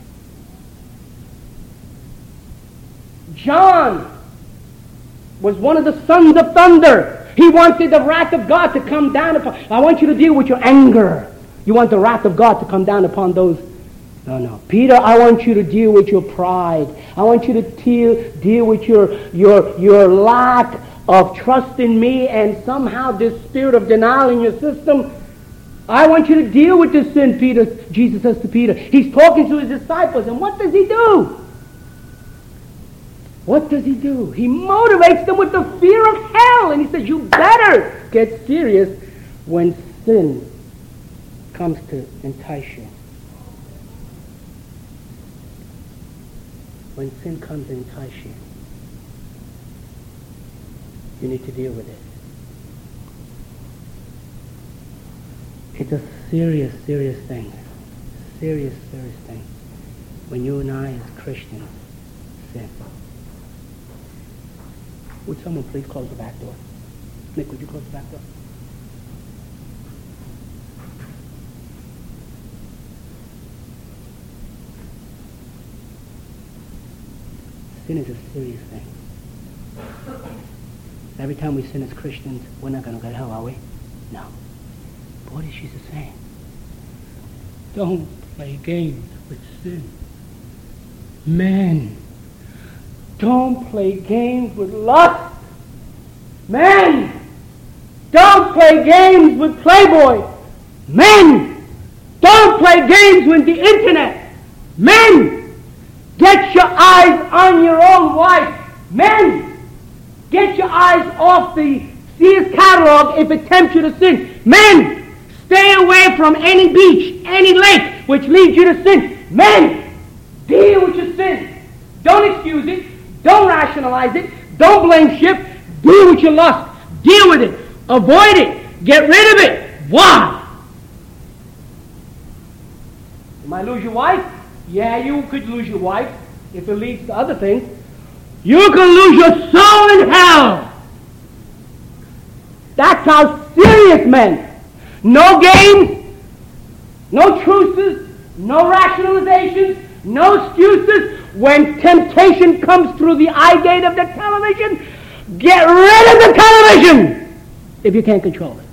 John was one of the sons of thunder. He wanted the wrath of God to come down upon. I want you to deal with your anger. You want the wrath of God to come down upon those. No. Peter, I want you to deal with your pride. I want you to deal with your lack of trust in me and somehow this spirit of denial in your system. I want you to deal with this sin, Peter. Jesus says to Peter. He's talking to his disciples, and what does he do? What does he do? He motivates them with the fear of hell, and he says, you better get serious when sin comes to entice you. When sin comes to entice you, you need to deal with it. It's a serious, serious thing. Serious, serious thing. When you and I as Christians sin. Would someone please close the back door? Nick, would you close the back door? Sin is a serious thing. Every time we sin as Christians, we're not going to go to hell, are we? No. But what is Jesus saying? Don't play games with sin. Men, don't play games with lust. Men, don't play games with Playboy. Men, don't play games with the internet. Men, get your eyes on your own wife. Men, get your eyes off the Sears catalog if it tempts you to sin. Men, stay away from any beach, any lake which leads you to sin. Men, deal with your sin. Don't excuse it. Don't rationalize it. Don't blame shift. Deal with your lust. Deal with it. Avoid it. Get rid of it. Why? You might lose your wife. Yeah, you could lose your wife if it leads to other things. You can lose your soul in hell. That's how serious men. No games, no truces, no rationalizations, no excuses. When temptation comes through the eye gate of the television, get rid of the television if you can't control it.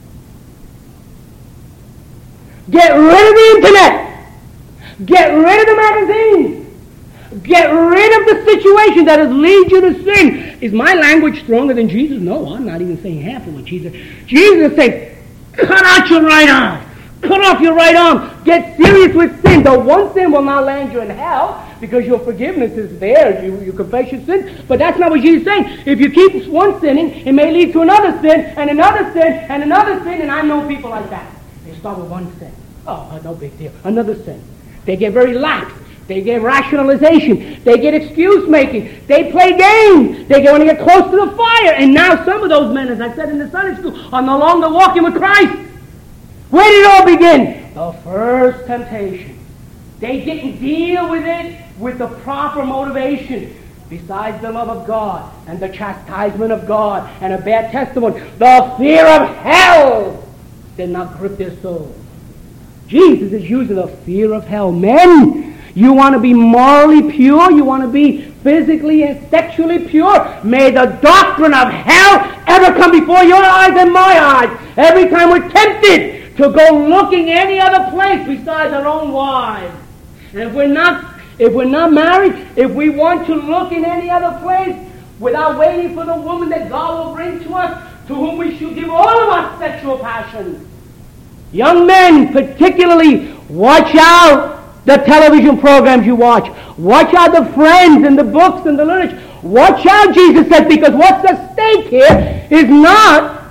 Get rid of the internet. Get rid of the magazines. Get rid of the situation that has led you to sin. Is my language stronger than Jesus? No, I'm not even saying half of what Jesus. Jesus is saying, cut out your right arm. Cut off your right arm. Get serious with sin. The one sin will not land you in hell because your forgiveness is there. You confess your sin. But that's not what Jesus is saying. If you keep one sinning, it may lead to another sin, and another sin, and another sin. And I know people like that. They start with one sin. Oh, no big deal. Another sin. They get very lax. They get rationalization. They get excuse making. They play games. They want to get close to the fire. And now some of those men, as I said in the Sunday school, are no longer walking with Christ. Where did it all begin? The first temptation. They didn't deal with it with the proper motivation. Besides the love of God and the chastisement of God and a bad testimony, the fear of hell did not grip their souls. Jesus is using the fear of hell. Men, you want to be morally pure? You want to be physically and sexually pure? May the doctrine of hell ever come before your eyes and my eyes. Every time we're tempted to go looking any other place besides our own wives. And if we're not married, if we want to look in any other place without waiting for the woman that God will bring to us, to whom we should give all of our sexual passions. Young men particularly, watch out the television programs you watch. Watch out the friends and the books and the literature. Watch out, Jesus said, because what's at stake here is not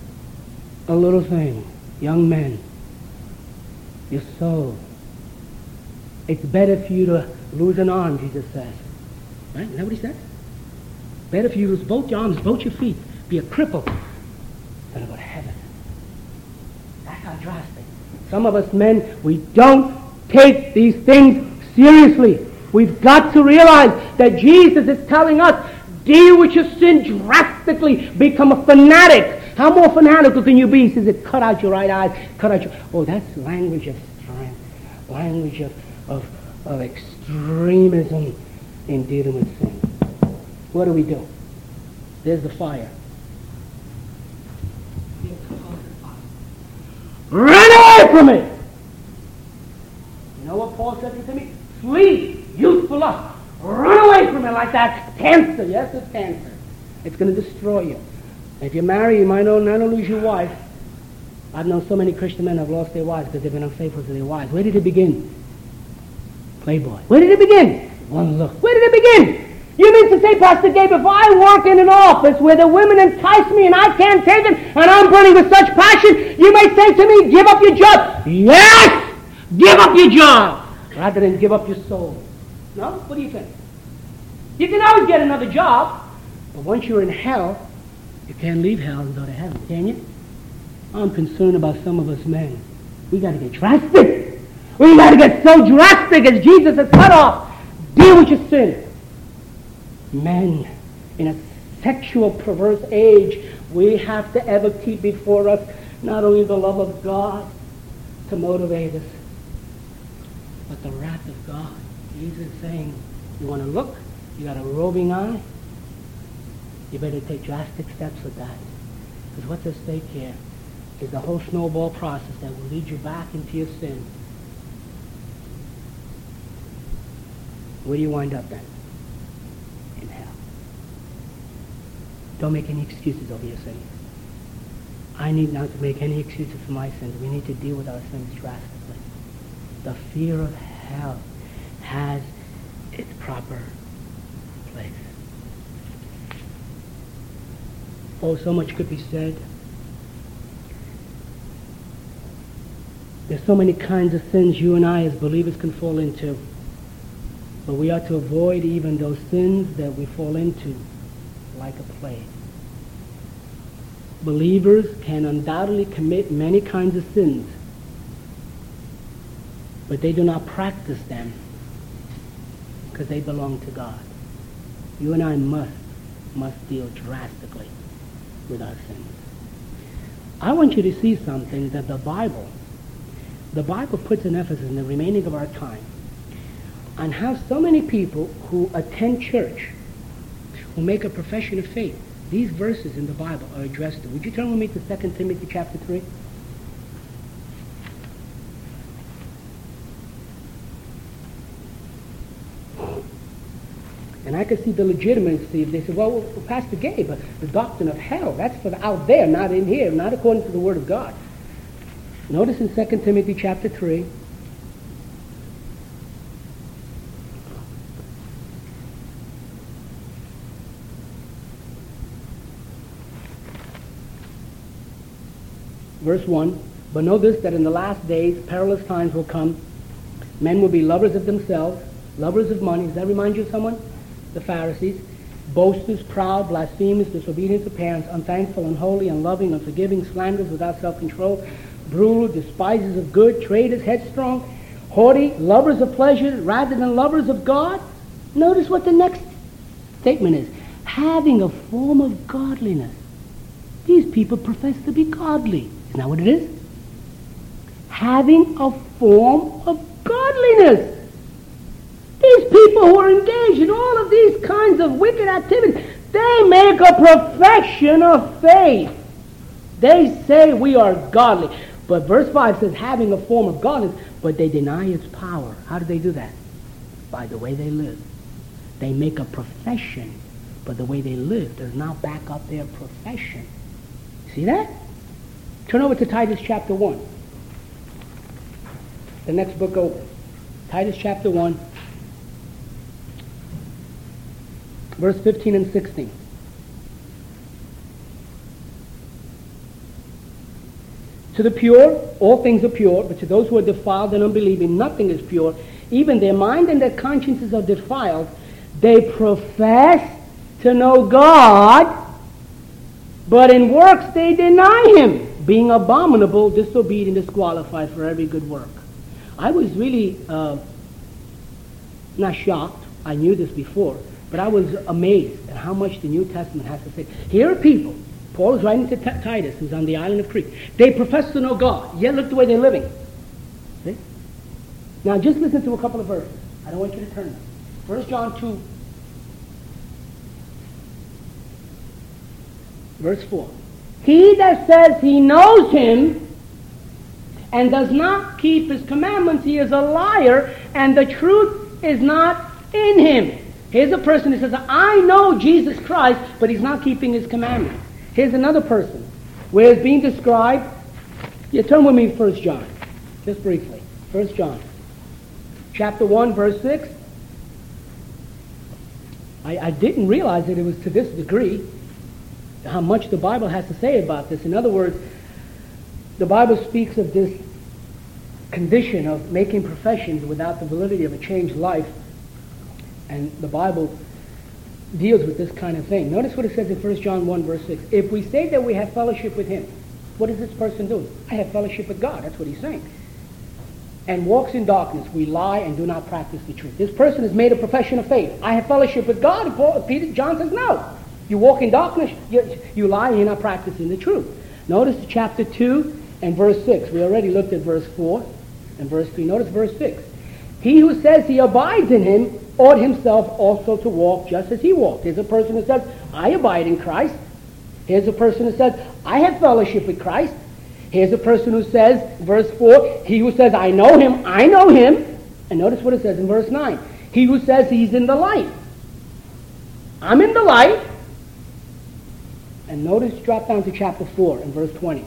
a little thing. Young men, your soul. It's better for you to lose an arm, Jesus says. Right? Isn't that what he said? Better for you to lose both your arms, both your feet, be a cripple, than to go to heaven. That's how drastic. Some of us men, we don't take these things seriously. We've got to realize that Jesus is telling us, deal with your sin drastically. Become a fanatic. How more fanatical can you be? He says, cut out your right eye. Cut out your... Oh, that's language of strength. Language of extremism in dealing with sin. What do? There's the fire. Run away from it! You know what Paul said to Timothy? Flee youthful lust. Run away from it like that cancer. Yes, it's cancer. It's going to destroy you. If you're married, you might not lose your wife. I've known so many Christian men have lost their wives because they've been unfaithful to their wives. Where did it begin? Playboy. Where did it begin? One look. Where did it begin? You mean to say, Pastor Gabe, if I work in an office where the women entice me and I can't take it and I'm burning with such passion, you may say to me, give up your job. Yes! Give up your job rather than give up your soul. No? What do you think? You can always get another job, but once you're in hell, you can't leave hell and go to heaven, can you? I'm concerned about some of us men. We got to get drastic. We got to get so drastic as Jesus has cut off. Deal with your sin. Men, in a sexual perverse age, we have to ever keep before us not only the love of God to motivate us, but the wrath of God. Jesus is saying, you want to look? You got a roving eye? You better take drastic steps with that. Because what's at stake here is the whole snowball process that will lead you back into your sin. Where do you wind up then? In hell. Don't make any excuses over your sins. I need not to make any excuses for my sins. We need to deal with our sins drastically. The fear of hell has its proper place. Oh, so much could be said. There's so many kinds of sins you and I as believers can fall into. But we ought to avoid even those sins that we fall into like a plague. Believers can undoubtedly commit many kinds of sins, but they do not practice them because they belong to God. You and I must deal drastically with our sins. I want you to see something that the Bible puts an emphasis in the remaining of our time on how so many people who attend church, who make a profession of faith, these verses in the Bible are addressed to. Would you turn with me to 2 Timothy chapter 3? And I could see the legitimacy if they said, well, Pastor Gabe, but the doctrine of hell, that's for the out there, not in here, not according to the Word of God. Notice in 2 Timothy chapter 3, verse 1, but know this, that in the last days perilous times will come. Men will be lovers of themselves, lovers of money. Does that remind you of someone? The Pharisees. Boasters, proud, blasphemers, disobedient to parents, unthankful, unholy, unloving, unforgiving, slanderers, without self-control, brutal, despisers of good, traitors, headstrong, haughty, lovers of pleasure rather than lovers of God. Notice what the next statement is. Having a form of godliness. These people profess to be godly. Isn't that what it is? Having a form of godliness. These people who are engaged in all of these kinds of wicked activities, they make a profession of faith. They say we are godly. But verse 5 says having a form of godliness, but they deny its power. How do they do that? By the way they live. They make a profession, but the way they live does not back up their profession. See that? Turn over to Titus chapter 1. The next book over. Titus chapter 1. Verse 15 and 16. To the pure, all things are pure, but to those who are defiled and unbelieving, nothing is pure. Even their mind and their consciences are defiled. They profess to know God, but in works they deny Him, being abominable, disobedient, disqualified for every good work. I was really not shocked. I knew this before. But I was amazed at how much the New Testament has to say. Here are people, Paul is writing to Titus, who's on the island of Crete. They profess to know God, yet look the way they're living. See? Now just listen to a couple of verses. I don't want you to turn them. 1 John 2, verse 4. He that says he knows Him and does not keep His commandments, he is a liar, and the truth is not in him. Here's a person who says, I know Jesus Christ, but he's not keeping His commandments. Here's another person where it's being described. You turn with me to 1 John, just briefly. 1 John, chapter 1, verse 6. I didn't realize that it was to this degree how much the Bible has to say about this. In other words, the Bible speaks of this condition of making professions without the validity of a changed life. And the Bible deals with this kind of thing. Notice what it says in 1 John 1, verse 6. If we say that we have fellowship with Him, what is this person doing? I have fellowship with God. That's what he's saying. And walks in darkness. We lie and do not practice the truth. This person has made a profession of faith. I have fellowship with God. And John says no. You walk in darkness, you lie, and you're not practicing the truth. Notice chapter 2 and verse 6. We already looked at verse 4 and verse 3. Notice verse 6. He who says he abides in him ought himself also to walk just as he walked. Here's a person who says, I abide in Christ. Here's a person who says, I have fellowship with Christ. Here's a person who says, verse 4, he who says, I know him. And notice what it says in verse 9. He who says he's in the light. I'm in the light. And notice, drop down to chapter 4 and verse 20.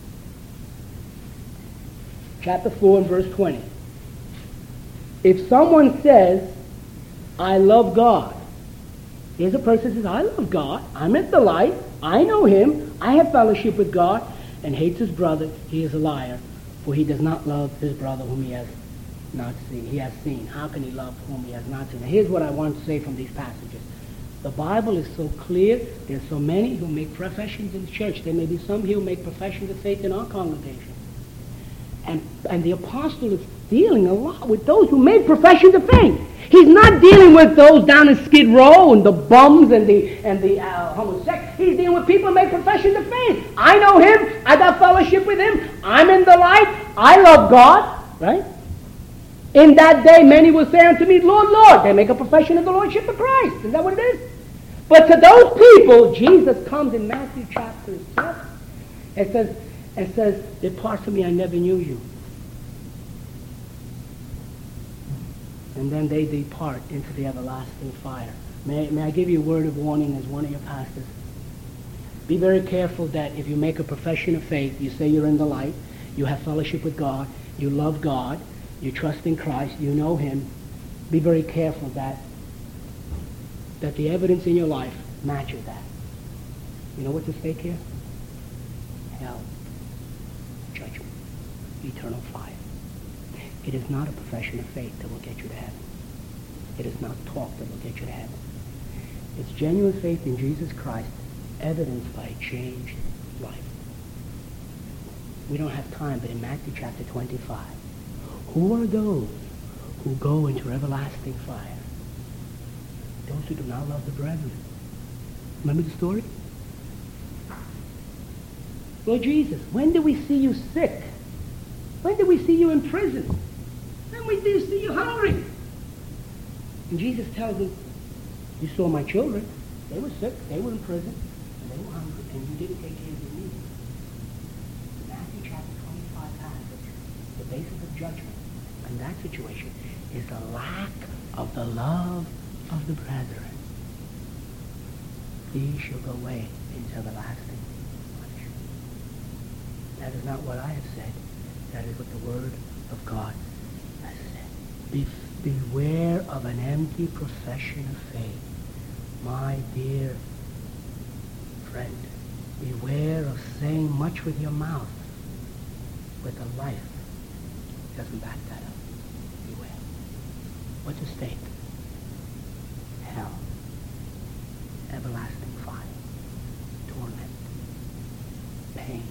Chapter 4 and verse 20. If someone says, I love God. Here's a person who says, I love God. I'm in the light. I know him. I have fellowship with God. And hates his brother. He is a liar. For he does not love his brother whom he has not seen. He has seen. How can he love whom he has not seen? Now, here's what I want to say from these passages. The Bible is so clear. There's so many who make professions in the church. There may be some here who make professions of faith in our congregation. And the apostle is dealing a lot with those who make professions of faith. He's not dealing with those down in Skid Row and the bums and the homosexuals. He's dealing with people who make professions of faith. I know him. I got fellowship with him. I'm in the light. I love God. Right? In that day, many will say unto me, Lord, Lord. They make a profession of the Lordship of Christ. Is that what it is? But to those people, Jesus comes in Matthew chapter 7 and says, depart from me, I never knew you. And then they depart into the everlasting fire. May I give you a word of warning as one of your pastors? Be very careful that if you make a profession of faith, you say you're in the light, you have fellowship with God, you love God, you trust in Christ, you know him. Be very careful that the evidence in your life matches that. You know what's at stake here? Hell, judgment, eternal fire. It is not a profession of faith that will get you to heaven. It is not talk that will get you to heaven. It's genuine faith in Jesus Christ, evidenced by a changed life. We don't have time, but in Matthew chapter 25, who are those who go into everlasting fire? Those who do not love the brethren. Remember the story? Lord Jesus, when did we see you sick? When did we see you in prison? When did we see you hungry? And Jesus tells him, you saw my children. They were sick, they were in prison, and they were hungry, and you didn't take care of their needs. Matthew chapter 25 passage, the basis of judgment in that situation is the lack of the love of the brethren. These shall go away into everlasting punishment. That is not what I have said. That is what the Word of God has said. Beware of an empty profession of faith. My dear friend, beware of saying much with your mouth, but the life doesn't back that up. Beware. What's at stake? Hell. Everlasting fire. Torment. Pain.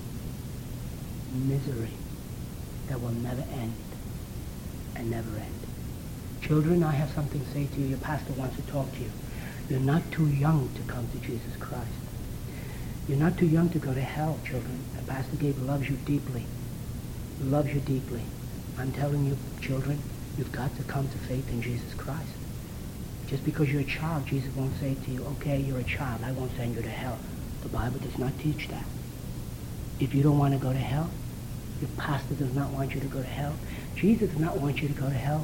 Misery that will never end and never end. Children, I have something to say to you. Your pastor wants to talk to you. You're not too young to come to Jesus Christ. You're not too young to go to hell, children. And Pastor Gabe loves you deeply. He loves you deeply. I'm telling you, children, you've got to come to faith in Jesus Christ. Just because you're a child, Jesus won't say to you, okay, you're a child, I won't send you to hell. The Bible does not teach that. If you don't want to go to hell, your pastor does not want you to go to hell, Jesus does not want you to go to hell,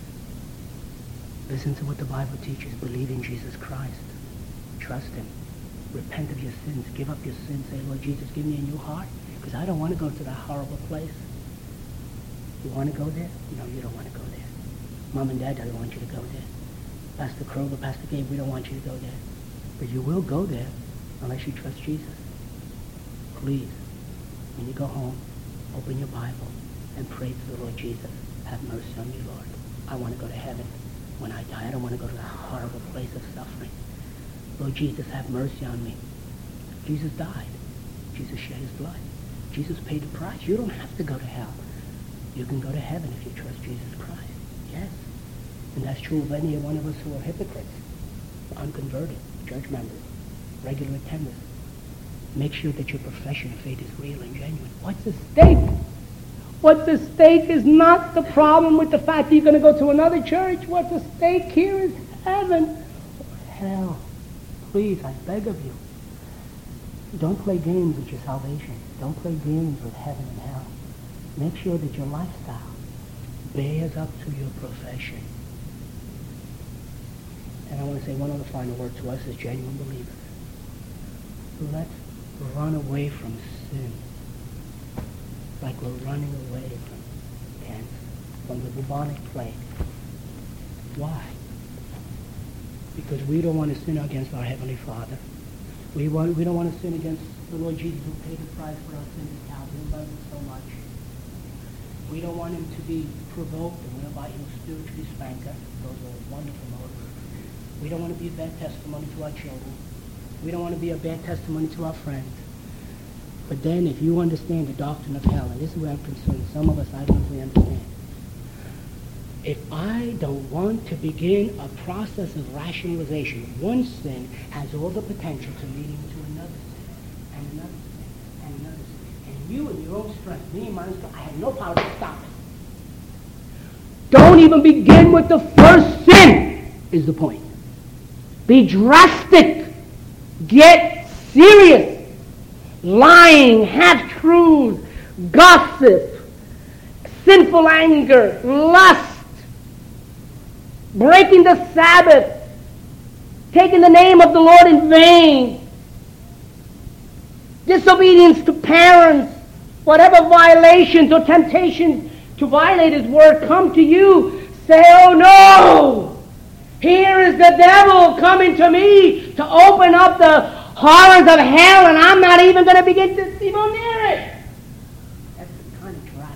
listen to what the Bible teaches. Believe in Jesus Christ. Trust him. Repent of your sins. Give up your sins. Say, Lord Jesus, give me a new heart, because I don't want to go to that horrible place. You want to go there? No, you don't want to go there. Mom and Dad don't want you to go there. Pastor Kroger, Pastor Gabe, we don't want you to go there. But you will go there unless you trust Jesus. Please, when you go home, open your Bible and pray to the Lord Jesus. Have mercy on me, Lord. I want to go to heaven when I die. I don't want to go to that horrible place of suffering. Lord Jesus, have mercy on me. Jesus died. Jesus shed his blood. Jesus paid the price. You don't have to go to hell. You can go to heaven if you trust Jesus Christ. Yes. And that's true of any one of us who are hypocrites, unconverted, church members. regular attendance. Make sure that your profession of faith is real and genuine. What's at stake? What's at stake is not the problem with the fact that you're going to go to another church. What's at stake here is heaven or hell. Please, I beg of you, don't play games with your salvation. Don't play games with heaven and hell. Make sure that your lifestyle bears up to your profession. And I want to say one other final word to us as genuine believers. Let's run away from sin like we're running away from cancer, from the bubonic plague. Why? Because we don't want to sin against our Heavenly Father. We don't want to sin against the Lord Jesus who paid the price for our sins at Calvary, who loves us so much. We don't want him to be provoked, and we don't want him to spiritually spank us. Those are wonderful motives. We don't want to be a bad testimony to our children. We don't want to be a bad testimony to our friends. But then if you understand the doctrine of hell, and this is where I'm concerned, some of us I don't really understand. If I don't want to begin a process of rationalization, one sin has all the potential to lead into another sin, and another sin, and another sin. And you in your own strength, me in my own strength, I have no power to stop it. Don't even begin with the first sin, is the point. Be drastic. Get serious. Lying, half-truths, gossip, sinful anger, lust, breaking the Sabbath, taking the name of the Lord in vain, disobedience to parents, whatever violations or temptations to violate his word come to you, say, oh no, here is the devil coming to me to open up the horrors of hell, and I'm not even going to begin to see near it. That's kind of drastic.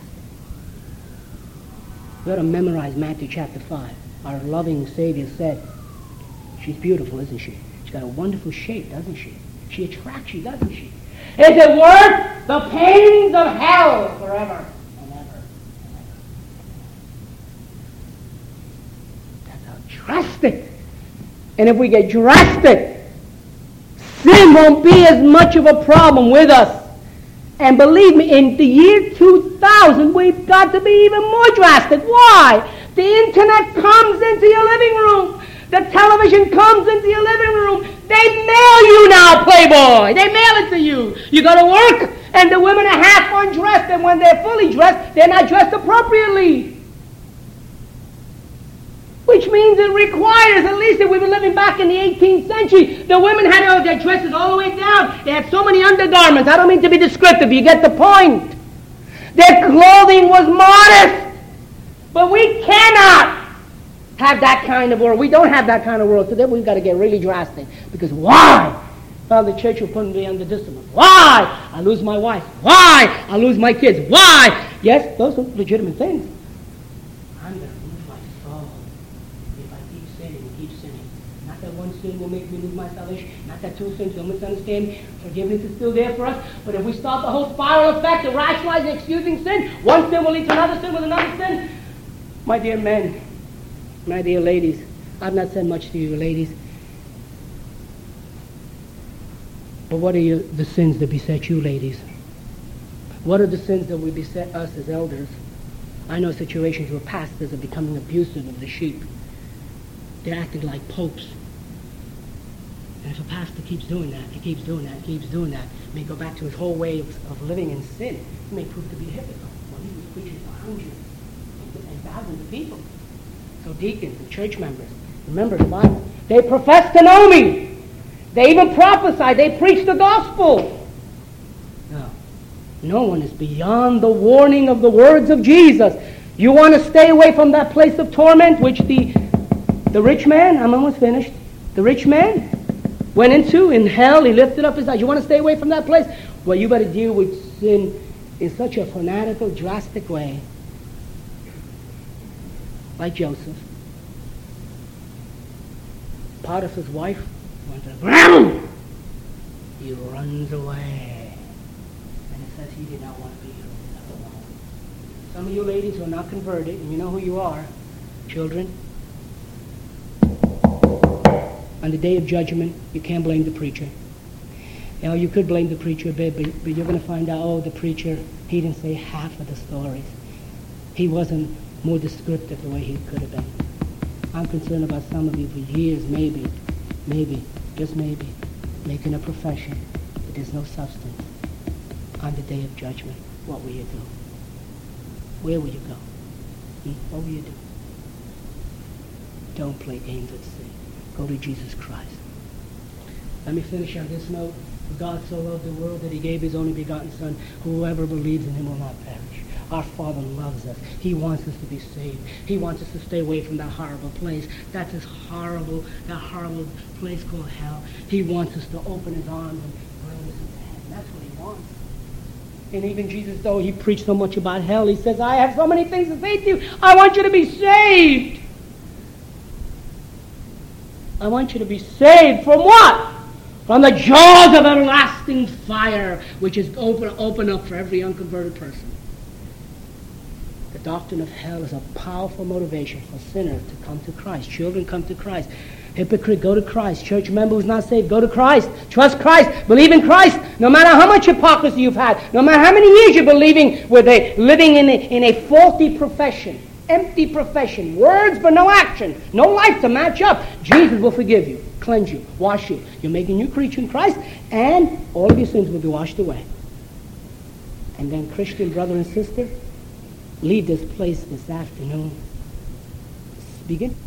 We ought to memorize Matthew chapter 5. Our loving Savior said, she's beautiful, isn't she? She's got a wonderful shape, doesn't she? She attracts you, doesn't she? Is it worth the pains of hell forever and ever? That's how drastic. And if we get drastic, sin won't be as much of a problem with us. And believe me, in the year 2000, we've got to be even more drastic. Why? The internet comes into your living room. The television comes into your living room. They mail you now, Playboy. They mail it to you. You go to work, and the women are half undressed, and when they're fully dressed, they're not dressed appropriately. Which means it requires, at least if we were living back in the 18th century, the women had their dresses all the way down. They had so many undergarments. I don't mean to be descriptive. You get the point. Their clothing was modest. But we cannot have that kind of world. We don't have that kind of world. So then we've got to get really drastic. Because why? Well, the church will put me under discipline. Why? I lose my wife. Why? I lose my kids. Why? Yes, those are legitimate things. I'm going to lose my soul if I keep sinning and keep sinning. Not that one sin will make me lose my salvation. Not that two sins. Don't misunderstand me. Forgiveness is still there for us. But if we start the whole spiral effect of rationalizing and excusing sin, one sin will lead to another sin with another sin. My dear men, my dear ladies, I've not said much to you ladies, but what are the sins that beset you ladies? What are the sins that will beset us as elders? I know situations where pastors are becoming abusive of the sheep. They're acting like popes. And if a pastor keeps doing that, he keeps doing that, may go back to his whole way of living in sin, he may prove to be a hypocrite. Well, he was preaching to hundreds and thousands of people. So deacons and church members, remember the Bible. They profess to know me. They even prophesy. They preach the gospel. No. No one is beyond the warning of the words of Jesus. You want to stay away from that place of torment which the rich man, I'm almost finished, the rich man went into in hell. He lifted up his eyes. You want to stay away from that place? Well, you better deal with sin in such a fanatical, drastic way. Like Joseph. Potiphar's wife went to grab him. He runs away. And it says he did not want to be alone. Some of you ladies who are not converted, and you know who you are, children, on the day of judgment, you can't blame the preacher. You know, you could blame the preacher a bit, but you're going to find out, oh, the preacher, he didn't say half of the stories. He wasn't more descriptive the way he could have been. I'm concerned about some of you for years, maybe, just maybe, making a profession, but there's no substance. On the day of judgment, what will you do? Where will you go? What will you do? Don't play games with sin. Go to Jesus Christ. Let me finish on this note. For God so loved the world that he gave his only begotten Son. Whoever believes in him will not perish. Our Father loves us. He wants us to be saved. He wants us to stay away from that horrible place. That's that horrible place called hell. He wants us to open his arms and bring us into heaven. That's what he wants. And even Jesus, though he preached so much about hell, he says, I have so many things to say to you. I want you to be saved. I want you to be saved from what? From the jaws of everlasting fire, which is open up for every unconverted person. The doctrine of hell is a powerful motivation for sinners to come to Christ. Children, come to Christ. Hypocrite, go to Christ. Church member who's not saved, go to Christ. Trust Christ. Believe in Christ. No matter how much hypocrisy you've had, no matter how many years you're living in a faulty profession, empty profession, words but no action, no life to match up, Jesus will forgive you, cleanse you, wash you. You'll make a new creature in Christ, and all of your sins will be washed away. And then, Christian brother and sister, leave this place this afternoon. Begin.